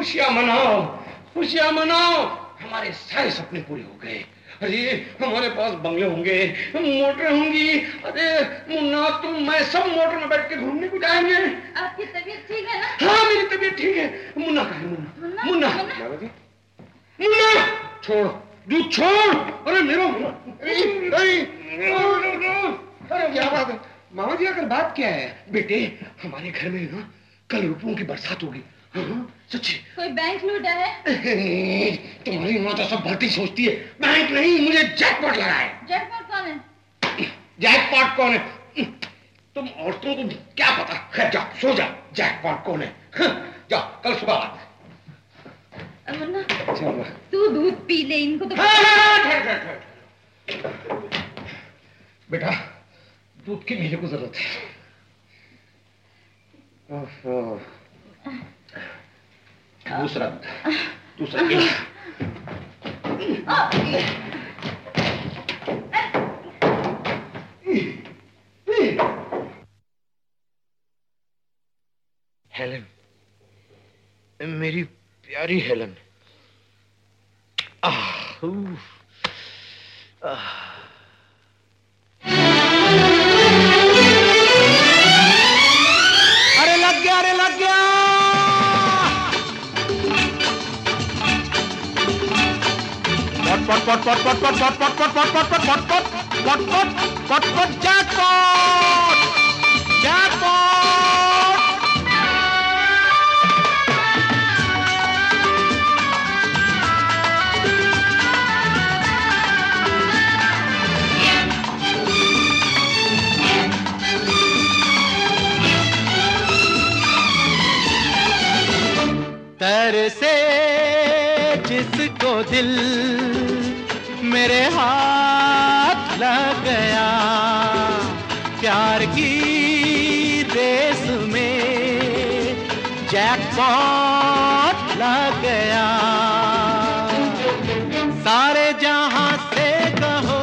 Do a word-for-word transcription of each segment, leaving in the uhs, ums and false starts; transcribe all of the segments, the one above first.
खुशियां मनाओ, खुशियां मनाओ, हमारे सारे सपने पूरे हो गए। अरे हमारे पास बंगले होंगे, मोटर होंगी। अरे मुन्ना तुम मैं सब मोटर में बैठ के घूमने को जाएंगे। आपकी तबीयत ठीक है ना? हाँ मेरी तबीयत ठीक है। मुन्ना कहाँ है? मुन्ना मुन्ना मुन्ना, मुन्ना छोड़ दूध छोड़। अरे मेरा अरे क्या बात है मामा जी? अगर बात क्या है बेटे? हमारे घर में ना कल रुपयों की बरसात होगी। हाँ, सच्ची। कोई बैंक लूटा है? तुम्हारी माँ तो सब भर्ती सोचती है। बैंक नहीं, मुझे जैकपॉट लगा है। जैकपॉट कौन है? जैकपॉट कौन है? तुम औरतों को क्या पता? खैर जाओ सो जा। जैकपॉट कौन है? जाओ कल सुबह बात। मुन्ना तू दूध पी ले, इनको तो बेटा दूध की मेरे को जरूरत है। ओहो दूसरा दूसरा हेलन, मेरी प्यारी हेलन। आह अरे लग गया, अरे लग गया। पट पट पट पट पट पट पट पट पट पट पट पट पट पट पट पट जैकपॉट जैकपॉट। तरसे जिसको दिल मेरे हाथ लग गया, प्यार की रेस में जैकपॉट लग गया। सारे जहां से कहो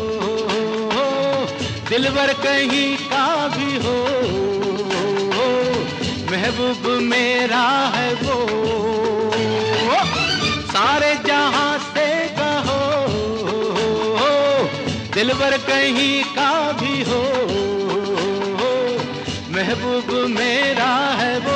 दिलबर कहीं का भी हो, महबूब मेरा है वो। सारे जहां से कहो दिलबर कहीं का भी हो, महबूब मेरा है वो।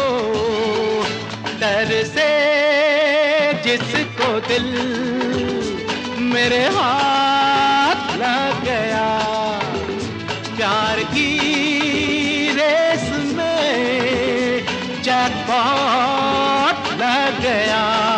तरसे जिसको दिल मेरे हाथ लग गया, प्यार की रेस में जैकपॉट लग गया।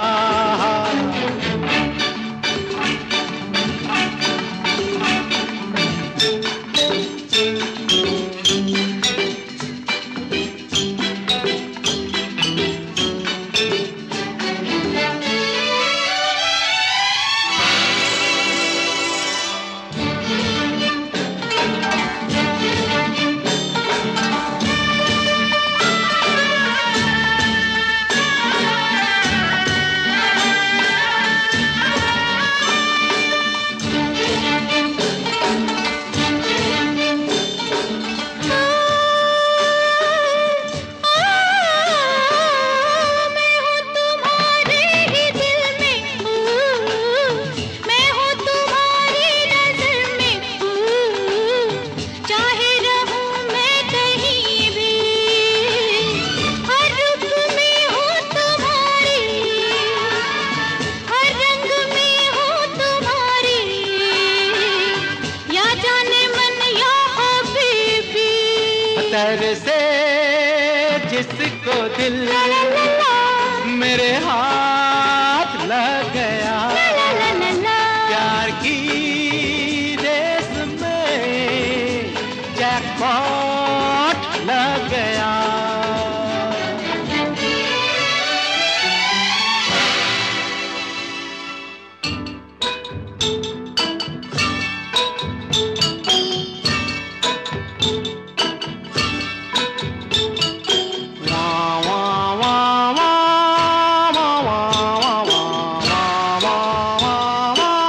तरसे जिसको दिल मेरे हाथ लग गया, प्यार की रेस में जैकपॉट लग गया।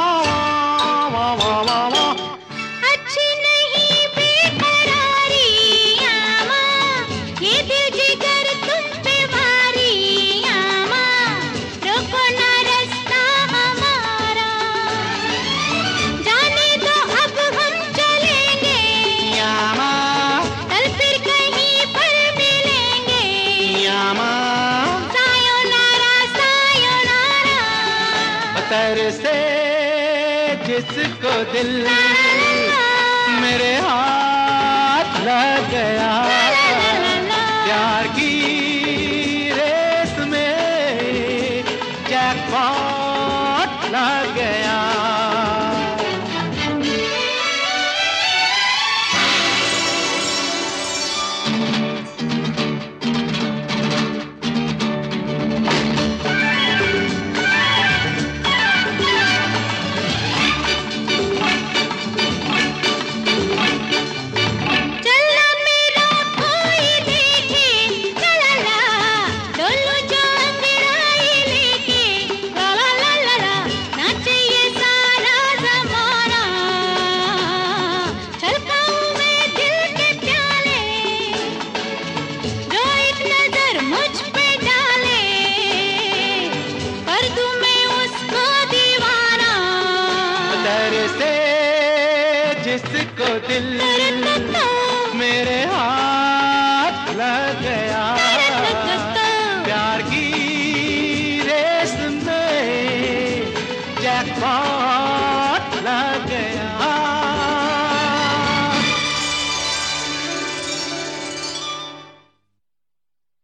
अच्छी नहीं बेकरारी तरसे जिसको दिल मेरे हाथ लग गया, प्यार की रेस में जैकपॉट लग गया। जिसको दिल